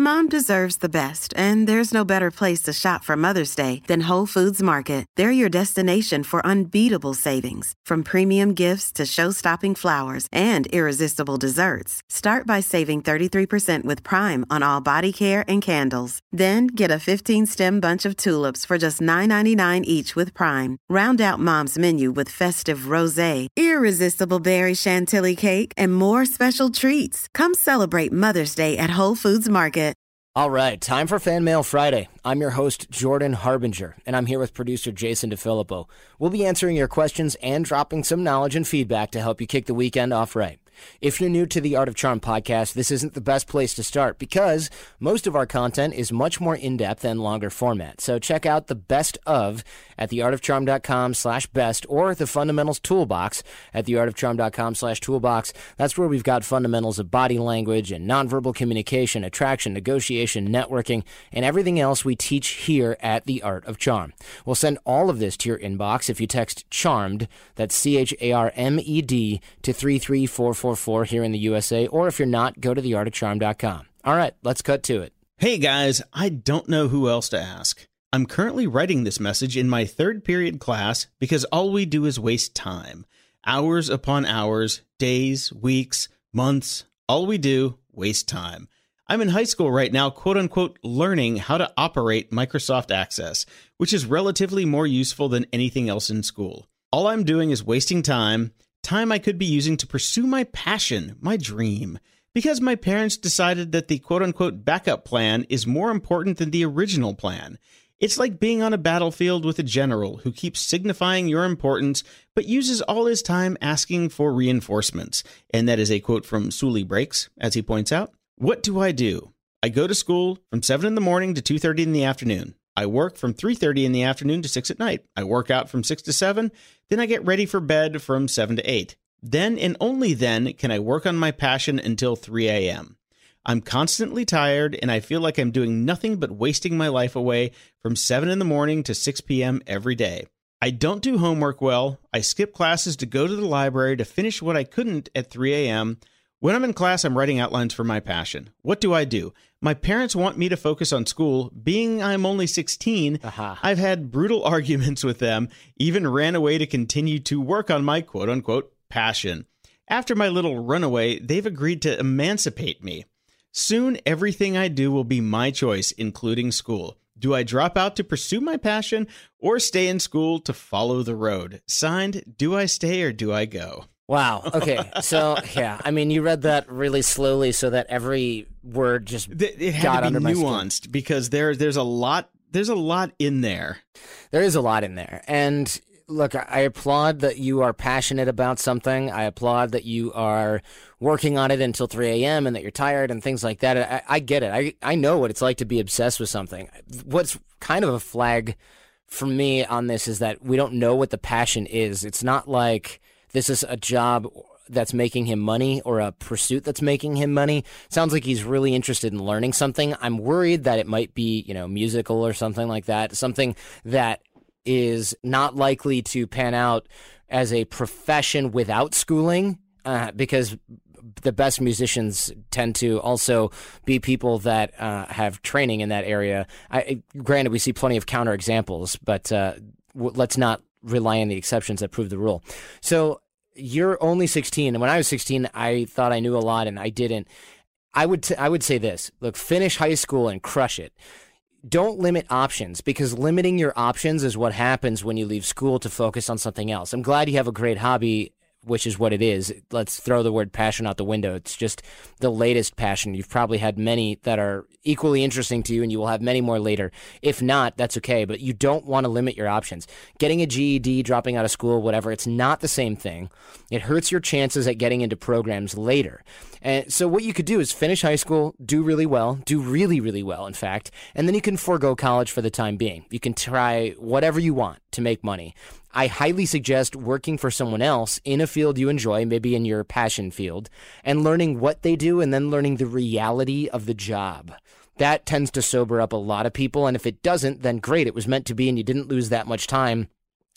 Mom deserves the best, and there's no better place to shop for Mother's Day than Whole Foods Market. They're your destination for unbeatable savings, from premium gifts to show-stopping flowers and irresistible desserts. Start by saving 33% with Prime on all body care and candles. Then get a 15-stem bunch of tulips for just $9.99 each with Prime. Round out Mom's menu with festive rosé, irresistible berry chantilly cake, and more special treats. Come celebrate Mother's Day at Whole Foods Market. All right, time for Fan Mail Friday. I'm your host, Jordan Harbinger, and I'm here with producer Jason DeFilippo. We'll be answering your questions and dropping some knowledge and feedback to help you kick the weekend off right. If you're new to the Art of Charm podcast, this isn't the best place to start because most of our content is much more in-depth and longer format. So check out the best of at theartofcharm.com/best or the fundamentals toolbox at theartofcharm.com/toolbox. That's where we've got fundamentals of body language and nonverbal communication, attraction, negotiation, networking, and everything else we teach here at The Art of Charm. We'll send all of this to your inbox if you text CHARMED, that's CHARMED, to 33444 here in the USA, or if you're not, go to theartofcharm.com. All right, let's cut to it. Hey guys, I don't know who else to ask. I'm currently writing this message in my third period class because all we do is waste time. Hours upon hours, days, weeks, months, all we do, waste time. I'm in high school right now, quote unquote, learning how to operate Microsoft Access, which is relatively more useful than anything else in school. All I'm doing is wasting time I could be using to pursue my passion, my dream, because my parents decided that the quote-unquote backup plan is more important than the original plan. It's like being on a battlefield with a general who keeps signifying your importance, but uses all his time asking for reinforcements. And that is a quote from Sully Breaks, as he points out. What do? I go to school from 7 in the morning to 2:30 in the afternoon. I work from 3:30 in the afternoon to 6 at night. I work out from 6 to 7. Then I get ready for bed from 7 to 8. Then and only then can I work on my passion until 3 a.m. I'm constantly tired and I feel like I'm doing nothing but wasting my life away from 7 in the morning to 6 p.m. every day. I don't do homework well. I skip classes to go to the library to finish what I couldn't at 3 a.m. When I'm in class, I'm writing outlines for my passion. What do? My parents want me to focus on school. Being I'm only 16, I've had brutal arguments with them, even ran away to continue to work on my quote-unquote passion. After my little runaway, they've agreed to emancipate me. Soon, everything I do will be my choice, including school. Do I drop out to pursue my passion or stay in school to follow the road? Signed, do I stay or do I go? Wow. Okay. So, yeah, I mean, you read that really slowly so that every word just it had got to be under my skin. nuanced because there's a lot in there. There is a lot in there. And look, I applaud that you are passionate about something. I applaud that you are working on it until 3 a.m. and that you're tired and things like that. I get it. I know what it's like to be obsessed with something. What's kind of a flag for me on this is that we don't know what the passion is. It's not like this is a job that's making him money or a pursuit that's making him money. Sounds like he's really interested in learning something. I'm worried that it might be, musical or something like that, something that is not likely to pan out as a profession without schooling, because the best musicians tend to also be people that have training in that area. Granted, we see plenty of counterexamples, but let's not rely on the exceptions that prove the rule. So you're only 16, and when I was 16, I thought I knew a lot, and I didn't. I would say this: look, finish high school and crush it. Don't limit options, because limiting your options is what happens when you leave school to focus on something else. I'm glad you have a great hobby, which is what it is. Let's throw the word passion out the window. It's just the latest passion. You've probably had many that are equally interesting to you, and you will have many more later. If not, that's okay, but you don't want to limit your options. Getting a GED, dropping out of school, whatever, it's not the same thing. It hurts your chances at getting into programs later. And so what you could do is finish high school, do really well, do really, really well, in fact, and then you can forego college for the time being. You can try whatever you want to make money. I highly suggest working for someone else in a field you enjoy, maybe in your passion field, and learning what they do and then learning the reality of the job. That tends to sober up a lot of people, and if it doesn't, then great, it was meant to be and you didn't lose that much time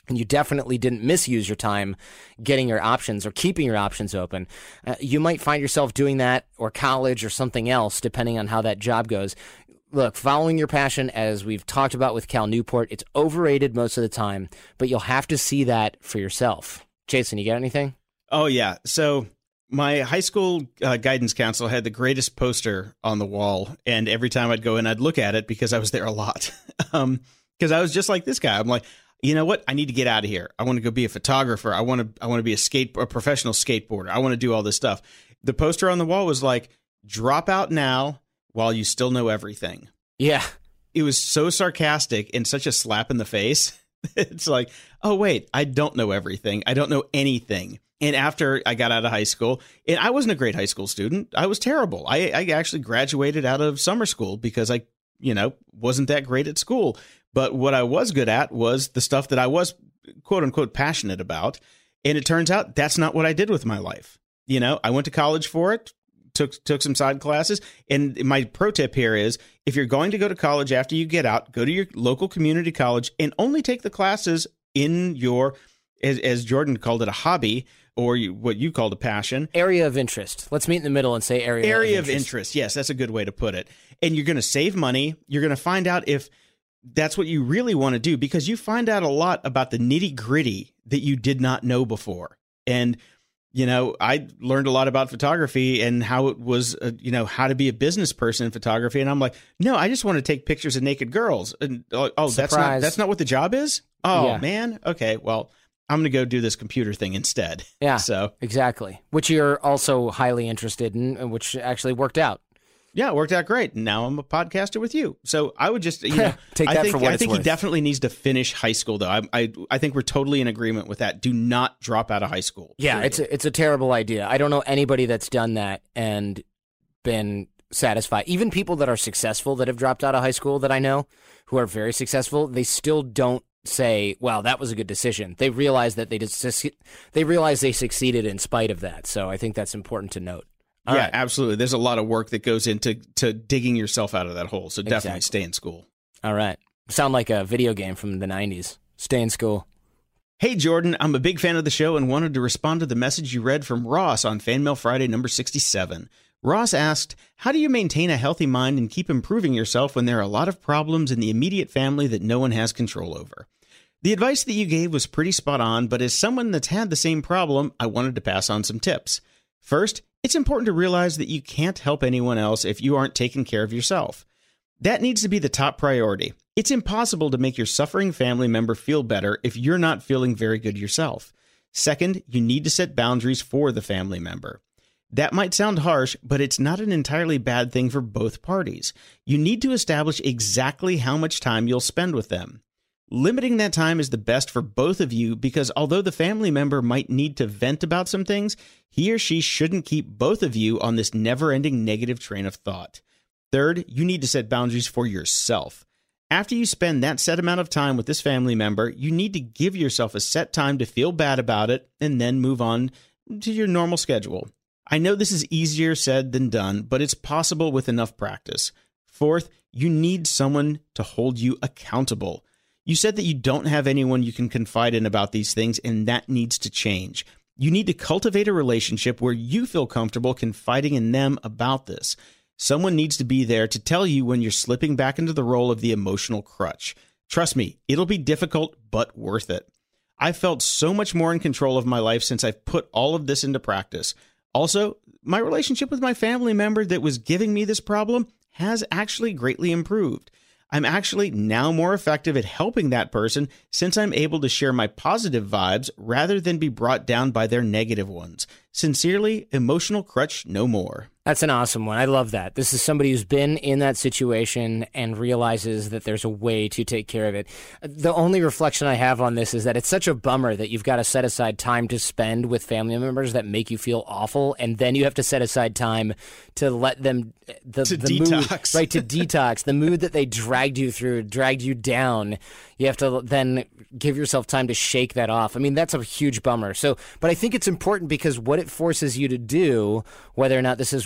and you definitely didn't misuse your time getting your options or keeping your options open, you might find yourself doing that, or college or something else, depending on how that job goes. Look, following your passion, as we've talked about with Cal Newport, it's overrated most of the time, but you'll have to see that for yourself. Jason, you got anything? Oh, yeah. So my high school guidance counselor had the greatest poster on the wall, and every time I'd go in, I'd look at it because I was there a lot. Because I was just like this guy. I'm like, you know what? I need to get out of here. I want to go be a photographer. I want to be a professional skateboarder. I want to do all this stuff. The poster on the wall was like, drop out now while you still know everything. Yeah. It was so sarcastic and such a slap in the face. It's like, oh, wait, I don't know everything. I don't know anything. And after I got out of high school, and I wasn't a great high school student. I was terrible. I actually graduated out of summer school because I, wasn't that great at school. But what I was good at was the stuff that I was, quote unquote, passionate about. And it turns out that's not what I did with my life. I went to college for it, took some side classes. And my pro tip here is, if you're going to go to college after you get out, go to your local community college and only take the classes in your, as Jordan called it, a hobby, or what you called a passion. Area of interest. Let's meet in the middle and say area of interest. Yes, that's a good way to put it. And you're going to save money. You're going to find out if that's what you really want to do, because you find out a lot about the nitty gritty that you did not know before. And, I learned a lot about photography and how it was, how to be a business person in photography. And I'm like, no, I just want to take pictures of naked girls. And that's not what the job is. Oh, yeah. Man. Okay. Well, I'm going to go do this computer thing instead. Yeah, so exactly. Which you're also highly interested in, and which actually worked out. Yeah, it worked out great. Now I'm a podcaster with you. So I would just, take that for what it's worth. I think he definitely needs to finish high school, though. I think we're totally in agreement with that. Do not drop out of high school. Yeah, it's a terrible idea. I don't know anybody that's done that and been satisfied. Even people that are successful that have dropped out of high school that I know, who are very successful, they still don't say, "Wow, that was a good decision." They realize that they succeeded in spite of that. So I think that's important to note. All right. Absolutely. There's a lot of work that goes into digging yourself out of that hole. So definitely stay in school. All right. Sound like a video game from the 90s. Stay in school. Hey, Jordan, I'm a big fan of the show and wanted to respond to the message you read from Ross on Fan Mail Friday number 67. Ross asked, how do you maintain a healthy mind and keep improving yourself when there are a lot of problems in the immediate family that no one has control over? The advice that you gave was pretty spot on, but as someone that's had the same problem, I wanted to pass on some tips. First, it's important to realize that you can't help anyone else if you aren't taking care of yourself. That needs to be the top priority. It's impossible to make your suffering family member feel better if you're not feeling very good yourself. Second, you need to set boundaries for the family member. That might sound harsh, but it's not an entirely bad thing for both parties. You need to establish exactly how much time you'll spend with them. Limiting that time is the best for both of you because although the family member might need to vent about some things, he or she shouldn't keep both of you on this never-ending negative train of thought. Third, you need to set boundaries for yourself. After you spend that set amount of time with this family member, you need to give yourself a set time to feel bad about it and then move on to your normal schedule. I know this is easier said than done, but it's possible with enough practice. Fourth, you need someone to hold you accountable. You said that you don't have anyone you can confide in about these things, and that needs to change. You need to cultivate a relationship where you feel comfortable confiding in them about this. Someone needs to be there to tell you when you're slipping back into the role of the emotional crutch. Trust me, it'll be difficult, but worth it. I've felt so much more in control of my life since I've put all of this into practice. Also, my relationship with my family member that was giving me this problem has actually greatly improved. I'm actually now more effective at helping that person since I'm able to share my positive vibes rather than be brought down by their negative ones. Sincerely, Emotional Crutch No More. That's an awesome one. I love that. This is somebody who's been in that situation and realizes that there's a way to take care of it. The only reflection I have on this is that it's such a bummer that you've got to set aside time to spend with family members that make you feel awful, and then you have to set aside time to let them the detox. Mood, right, to detox the mood that they dragged you through, dragged you down. You have to then give yourself time to shake that off. I mean, that's a huge bummer. So, but I think it's important because what it forces you to do, whether or not this is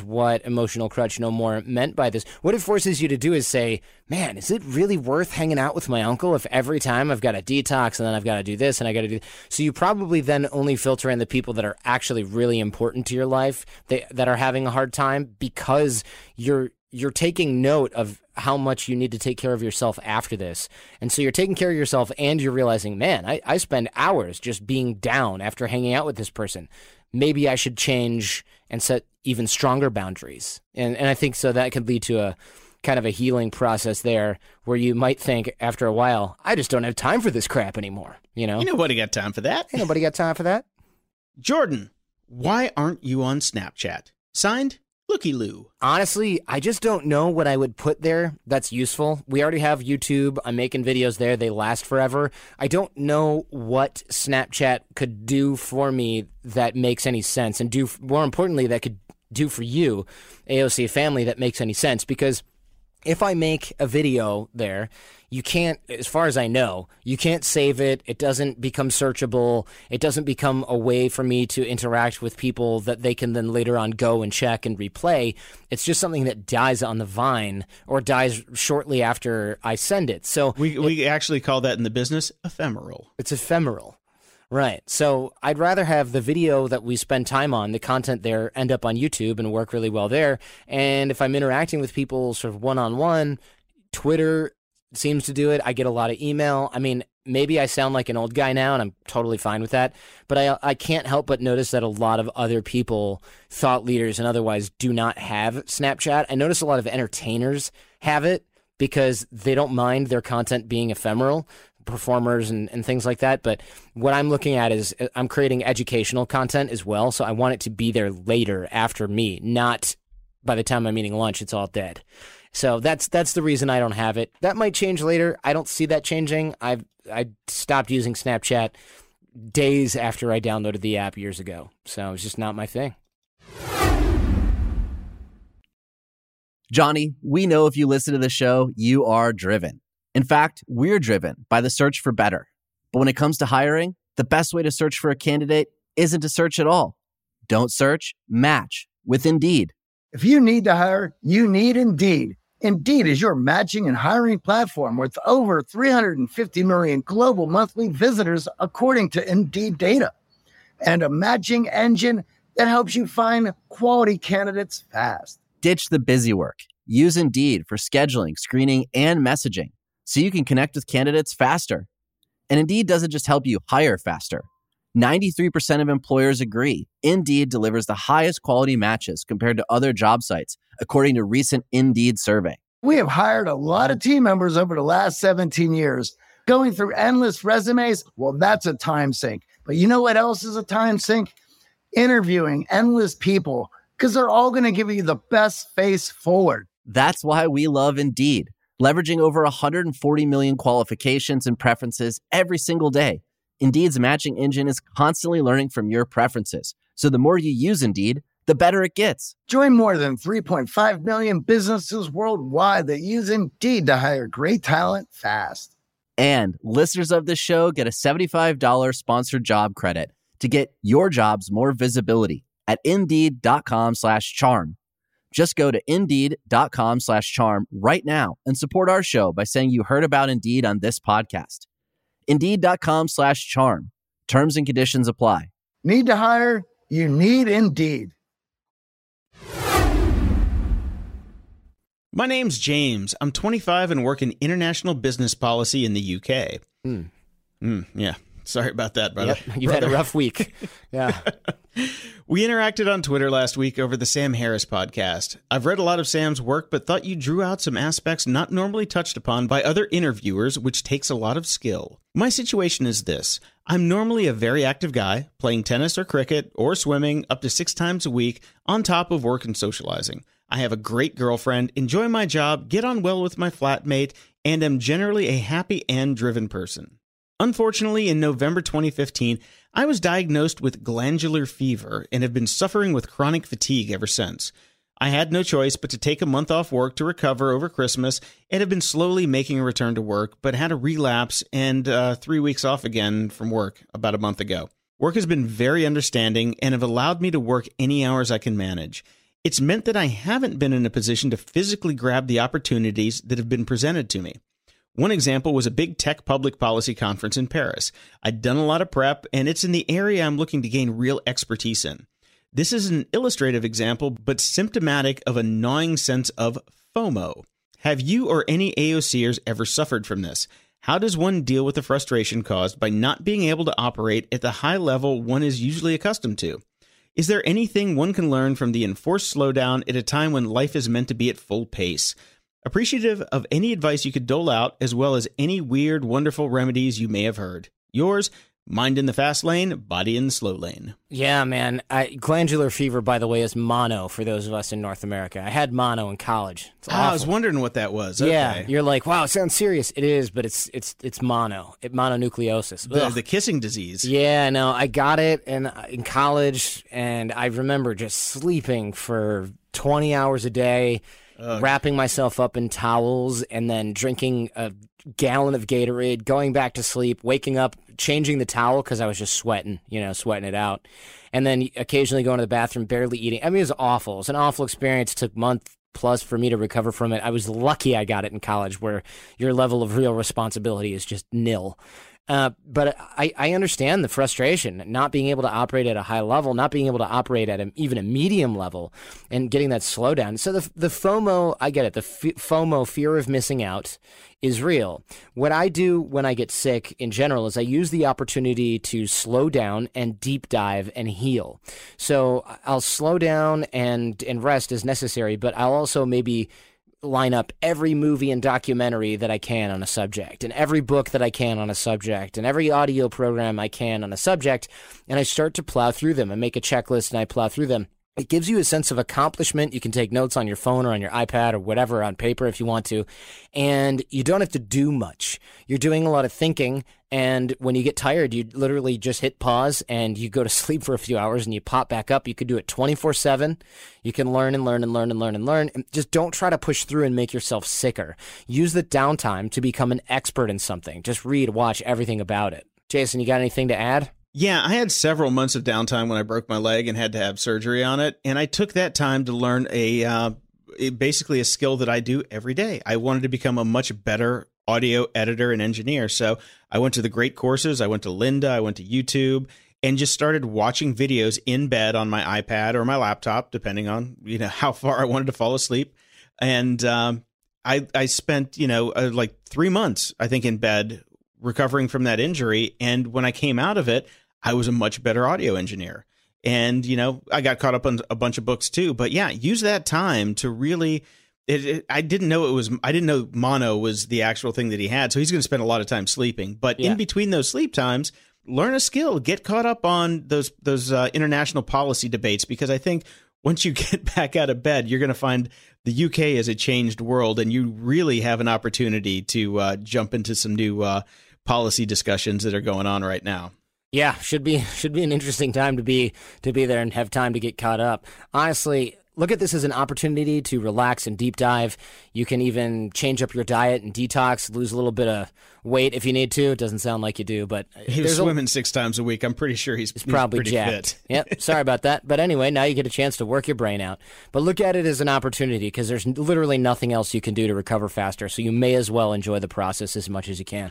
what Emotional Crutch No More meant by this. What it forces you to do is say, man, is it really worth hanging out with my uncle if every time I've got to detox and then I've got to do this and I got to do... So you probably then only filter in the people that are actually really important to your life, that are having a hard time, because you're taking note of how much you need to take care of yourself after this. And so you're taking care of yourself and you're realizing, man, I spend hours just being down after hanging out with this person. Maybe I should change and set even stronger boundaries. And I think so that could lead to a kind of a healing process there, where you might think after a while, I just don't have time for this crap anymore. Ain't nobody got time for that. Ain't nobody got time for that. Jordan, why aren't you on Snapchat? Signed, Looky Lou. Honestly, I just don't know what I would put there that's useful. We already have YouTube. I'm making videos there. They last forever. I don't know what Snapchat could do for me that makes any sense, and more importantly, that could do for you, AOC family, that makes any sense. Because if I make a video there, you can't, as far as I know, you can't save it. It doesn't become searchable. It doesn't become a way for me to interact with people that they can then later on go and check and replay. It's just something that dies on the vine, or dies shortly after I send it. So we actually call that in the business ephemeral. It's ephemeral. Right. So I'd rather have the video that we spend time on, the content there, end up on YouTube and work really well there. And if I'm interacting with people sort of one-on-one, Twitter seems to do it. I get a lot of email. I mean, maybe I sound like an old guy now, and I'm totally fine with that. But I can't help but notice that a lot of other people, thought leaders and otherwise, do not have Snapchat. I notice a lot of entertainers have it because they don't mind their content being ephemeral, performers and things like that. But what I'm looking at is I'm creating educational content as well. So I want it to be there later after me, not by the time I'm eating lunch, it's all dead. So that's the reason I don't have it. That might change later. I don't see that changing. I stopped using Snapchat days after I downloaded the app years ago. So it's just not my thing. Johnny, we know if you listen to the show, you are driven. In fact, we're driven by the search for better. But when it comes to hiring, the best way to search for a candidate isn't to search at all. Don't search, match with Indeed. If you need to hire, you need Indeed. Indeed is your matching and hiring platform with over 350 million global monthly visitors, according to Indeed data, and a matching engine that helps you find quality candidates fast. Ditch the busy work. Use Indeed for scheduling, screening, and messaging, so you can connect with candidates faster. And Indeed doesn't just help you hire faster. 93% of employers agree Indeed delivers the highest quality matches compared to other job sites, according to a recent Indeed survey. We have hired a lot of team members over the last 17 years. Going through endless resumes, well, that's a time sink. But you know what else is a time sink? Interviewing endless people, because they're all going to give you the best face forward. That's why we love Indeed. Leveraging over 140 million qualifications and preferences every single day, Indeed's matching engine is constantly learning from your preferences. So the more you use Indeed, the better it gets. Join more than 3.5 million businesses worldwide that use Indeed to hire great talent fast. And listeners of this show get a $75 sponsored job credit to get your jobs more visibility at Indeed.com/charm. Just go to Indeed.com/charm right now and support our show by saying you heard about Indeed on this podcast. Indeed.com/charm. Terms and conditions apply. Need to hire? You need Indeed. My name's James. I'm 25 and work in international business policy in the UK. Yeah. Sorry about that, brother. Yep. You've had a rough week. Yeah. We interacted on Twitter last week over the Sam Harris podcast. I've read a lot of Sam's work, but thought you drew out some aspects not normally touched upon by other interviewers, which takes a lot of skill. My situation is this. I'm normally a very active guy, playing tennis or cricket or swimming up to 6 times a week on top of work and socializing. I have a great girlfriend, enjoy my job, get on well with my flatmate, and am generally a happy and driven person. Unfortunately, in November 2015, I was diagnosed with glandular fever and have been suffering with chronic fatigue ever since. I had no choice but to take a month off work to recover over Christmas and have been slowly making a return to work, but had a relapse and 3 weeks off again from work about a month ago. Work has been very understanding and have allowed me to work any hours I can manage. It's meant that I haven't been in a position to physically grab the opportunities that have been presented to me. One example was a big tech public policy conference in Paris. I'd done a lot of prep, and it's in the area I'm looking to gain real expertise in. This is an illustrative example, but symptomatic of a gnawing sense of FOMO. Have you or any AOCers ever suffered from this? How does one deal with the frustration caused by not being able to operate at the high level one is usually accustomed to? Is there anything one can learn from the enforced slowdown at a time when life is meant to be at full pace? Appreciative of any advice you could dole out, as well as any weird, wonderful remedies you may have heard. Yours, mind in the fast lane, body in the slow lane. Yeah, man. Glandular fever, by the way, is mono for those of us in North America. I had mono in college. It's awful. I was wondering what that was. Okay. Yeah, you're like, wow, it sounds serious. It is, but it's mono. Mononucleosis. The kissing disease. Yeah, no, I got it in college, and I remember just sleeping for 20 hours a day, wrapping myself up in towels, and then drinking a gallon of Gatorade, going back to sleep, waking up, changing the towel because I was just sweating it out. And then occasionally going to the bathroom, barely eating. I mean, it was awful. It was an awful experience. It took a month plus for me to recover from it. I was lucky I got it in college where your level of real responsibility is just nil. But I understand the frustration, not being able to operate at a high level, not being able to operate at even a medium level, and getting that slowdown. So the FOMO, I get it. The FOMO, fear of missing out, is real. What I do when I get sick in general is I use the opportunity to slow down and deep dive and heal. So I'll slow down and rest as necessary, but I'll also maybe line up every movie and documentary that I can on a subject, and every book that I can on a subject, and every audio program I can on a subject, and I start to plow through them. I make a checklist and I plow through them. It gives you a sense of accomplishment. You can take notes on your phone or on your iPad or whatever, on paper if you want to, and you don't have to do much. You're doing a lot of thinking, and when you get tired, you literally just hit pause and you go to sleep for a few hours and you pop back up. You could do it 24/7. You can learn and learn and learn and learn and learn. And just don't try to push through and make yourself sicker. Use the downtime to become an expert in something. Just read, watch everything about it. Jason, you got anything to add? Yeah, I had several months of downtime when I broke my leg and had to have surgery on it. And I took that time to learn basically a skill that I do every day. I wanted to become a much better audio editor and engineer. So I went to the great courses. I went to Lynda. I went to YouTube and just started watching videos in bed on my iPad or my laptop, depending on, how far I wanted to fall asleep. And I spent, like 3 months, I think, in bed recovering from that injury. And when I came out of it, I was a much better audio engineer. And, I got caught up on a bunch of books too. But yeah, use that time to really, I didn't know mono was the actual thing that he had. So he's going to spend a lot of time sleeping. But in between those sleep times, learn a skill, get caught up on those international policy debates, because I think once you get back out of bed, you're going to find the UK is a changed world, and you really have an opportunity to jump into some new policy discussions that are going on right now. Yeah, should be an interesting time to be there and have time to get caught up. Honestly, look at this as an opportunity to relax and deep dive. You can even change up your diet and detox, lose a little bit of weight if you need to. It doesn't sound like you do, but he was swimming 6 times a week. I'm pretty sure he's probably pretty jacked. Fit. Yep, sorry about that. But anyway, now you get a chance to work your brain out. But look at it as an opportunity, because there's literally nothing else you can do to recover faster. So you may as well enjoy the process as much as you can.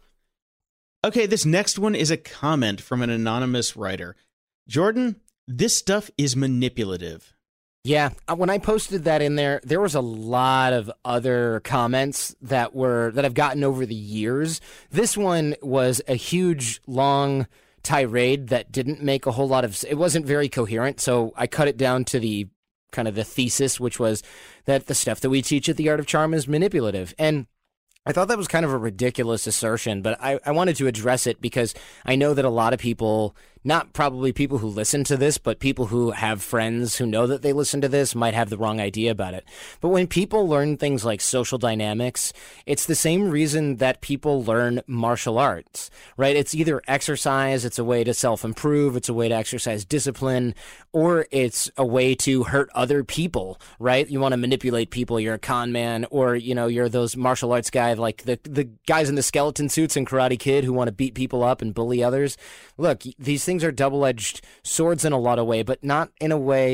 Okay, this next one is a comment from an anonymous writer. Jordan, this stuff is manipulative. Yeah, when I posted that in there, there was a lot of other comments that I've gotten over the years. This one was a huge, long tirade that didn't make a whole lot of. It wasn't very coherent, so I cut it down to the kind of the thesis, which was that the stuff that we teach at the Art of Charm is manipulative. And I thought that was kind of a ridiculous assertion, but I wanted to address it because I know that a lot of people, not probably people who listen to this, but people who have friends who know that they listen to this might have the wrong idea about it. But when people learn things like social dynamics, it's the same reason that people learn martial arts, right? It's either exercise, it's a way to self-improve, it's a way to exercise discipline, or it's a way to hurt other people, right? You want to manipulate people, you're a con man, or, you're those martial arts guys like the guys in the skeleton suits in Karate Kid who want to beat people up and bully others. Look, these things are double-edged swords in a lot of way, but not in a way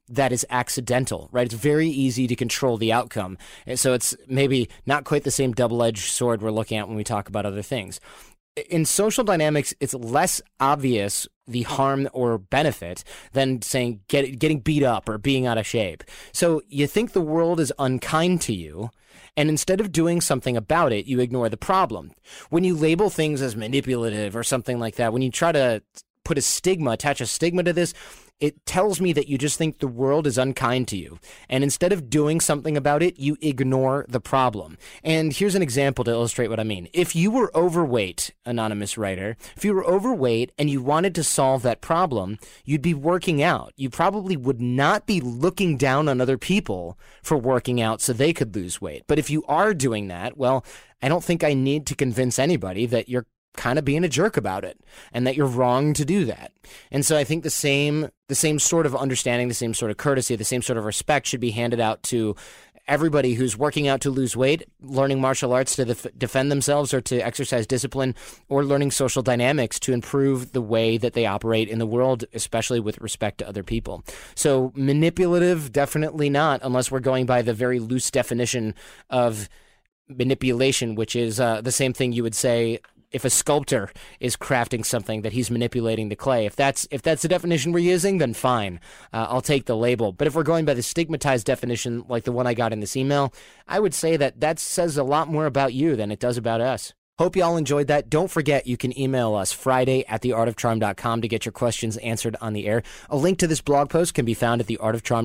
that is accidental, right? It's very easy to control the outcome. And so it's maybe not quite the same double-edged sword we're looking at when we talk about other things. In social dynamics, it's less obvious the harm or benefit than saying getting beat up or being out of shape. So you think the world is unkind to you, and instead of doing something about it, you ignore the problem. When you label things as manipulative or something like that, when you try to attach a stigma to this, it tells me that you just think the world is unkind to you. And instead of doing something about it, you ignore the problem. And here's an example to illustrate what I mean. If you were overweight, anonymous writer, if you were overweight and you wanted to solve that problem, you'd be working out. You probably would not be looking down on other people for working out so they could lose weight. But if you are doing that, well, I don't think I need to convince anybody that you're kind of being a jerk about it and that you're wrong to do that. And so I think the same sort of understanding, the same sort of courtesy, the same sort of respect should be handed out to everybody who's working out to lose weight, learning martial arts to defend themselves or to exercise discipline, or learning social dynamics to improve the way that they operate in the world, especially with respect to other people. So manipulative, definitely not, unless we're going by the very loose definition of manipulation, which is the same thing you would say if a sculptor is crafting something, that he's manipulating the clay. If that's the definition we're using, then fine, I'll take the label. But if we're going by the stigmatized definition, like the one I got in this email, I would say that says a lot more about you than it does about us. Hope you all enjoyed that. Don't forget, you can email us Friday@theartofcharm.com to get your questions answered on the air. A link to this blog post can be found at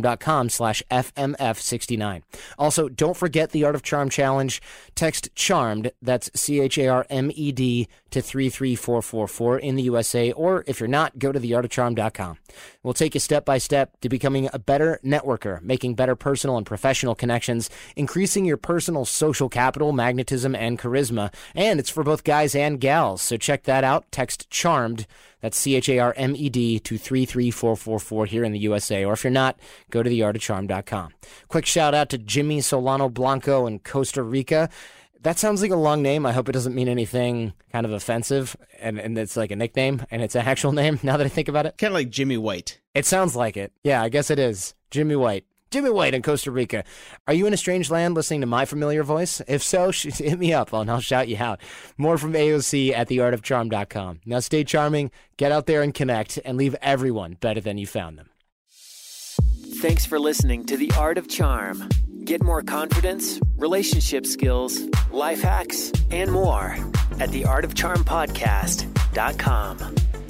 theartofcharm.com/FMF69. Also, don't forget the Art of Charm Challenge. Text CHARMED, that's CHARMED, to 33444 in the USA, or if you're not, go to theartofcharm.com. We'll take you step by step to becoming a better networker, making better personal and professional connections, increasing your personal social capital, magnetism, and charisma. And it's for both guys and gals, so check that out. Text CHARMED, that's CHARMED, to 33444 here in the USA, or if you're not, go to theartofcharm.com. Quick shout out to Jimmy Solano Blanco in Costa Rica. That sounds like a long name. I hope it doesn't mean anything kind of offensive, and it's like a nickname, and it's an actual name, now that I think about it. Kind of like Jimmy White. It sounds like it. Yeah, I guess it is. Jimmy White. Jimmy White in Costa Rica. Are you in a strange land listening to my familiar voice? If so, hit me up and I'll shout you out. More from AOC at theartofcharm.com. Now stay charming, get out there and connect, and leave everyone better than you found them. Thanks for listening to The Art of Charm. Get more confidence, relationship skills, life hacks, and more at theartofcharmpodcast.com.